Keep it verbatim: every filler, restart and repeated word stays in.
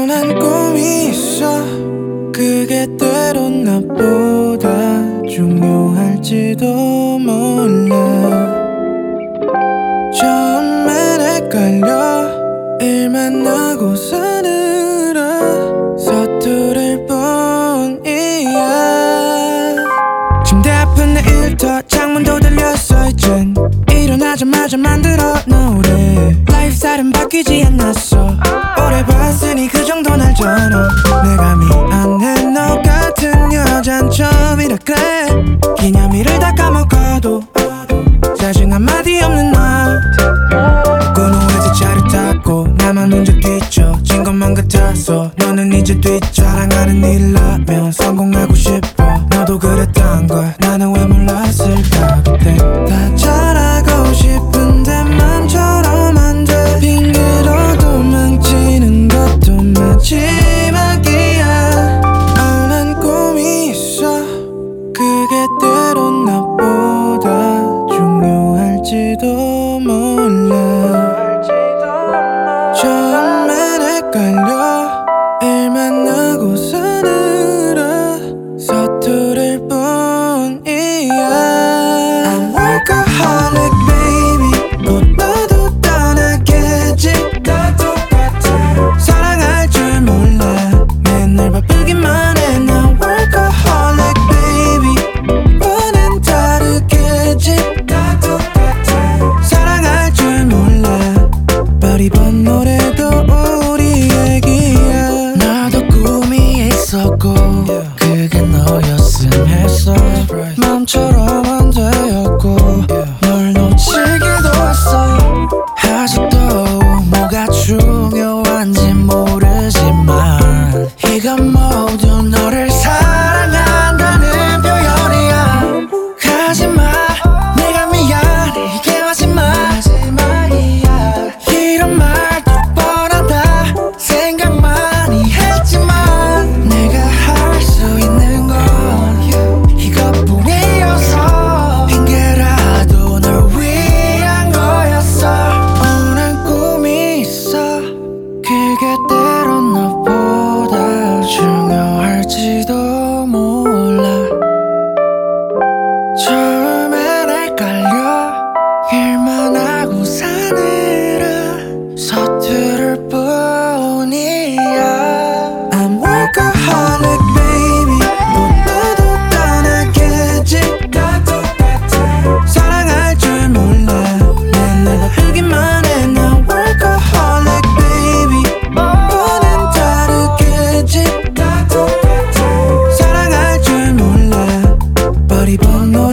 난 꿈이 있어. 그게 때론 나보다 중요할지도 몰라. 처음엔 헷갈려. 일만 하고 사느라 서투를 뿐이야. 침대 앞은 내 일터 창문도 들렸어. 이젠 일어나자마자 만들어 노래. 라이프스타일은 바뀌지 않았어. 오래 봤으니 그 정도는 알잖아. 내가 미안해 너 같은 여잔 처음이라 그래. 기념일을 다 까먹어도 짜증 한마디 없는 너. 꾼 후에서 차를 탔고 나만 혼자 뒤처진 것만 같았어. 너는 이제 뒤자랑하는 일이라면 성공하고 싶어. 너도 그랬던 걸 나는 왜 몰랐을까. 그때 다 잘하고 싶은데 맘처럼 안 돼. 핑계로 도망치는 것도 마지막이야. 어, 난 꿈이 있어. 그게 때론 나보다 중요할지도 몰라. 처음엔 헷갈려. 일만 하고 사느라 서투를 뿐이야. I'm workaholic baby. 곧 너도 떠나겠지. 다 똑같아. 사랑할 줄 몰라. 맨날 바쁘기만 해. 나 workaholic baby. 뻔한 다르겠지. 다 똑같아. 사랑할 줄 몰라. But 이번 노래도 우리 얘기야. 나도 꿈이 있었고 그게 너였음 했어. 맘처럼 안 되었고 널 놓치기도 했어. 아직도 뭐가 중요한지 모르지만 이건 모두 너를 사랑한다는 표현이야. 가지마 내가 미안해 이게 마지막이야. 이런 말도 뻔하다 생각만이 했지만 내가 할 수 있는 건 이것뿐이어서 핑계라도 널 위한 거였어. 어, 난 꿈이 있어. 그게 때론 너보다 중요할지도 몰라. 처음엔 헷갈려. 일만 하고 사느라 서투를 뿐이야. I'm workaholic baby. 곧 너도 떠나겠지. 다 똑같아. 사랑할 줄 몰라. 맨날 바쁘기만 해. 나 workaholic baby. 뻔한 다르겠지. 다 똑같아. 사랑할 줄 몰라. But 이번 노래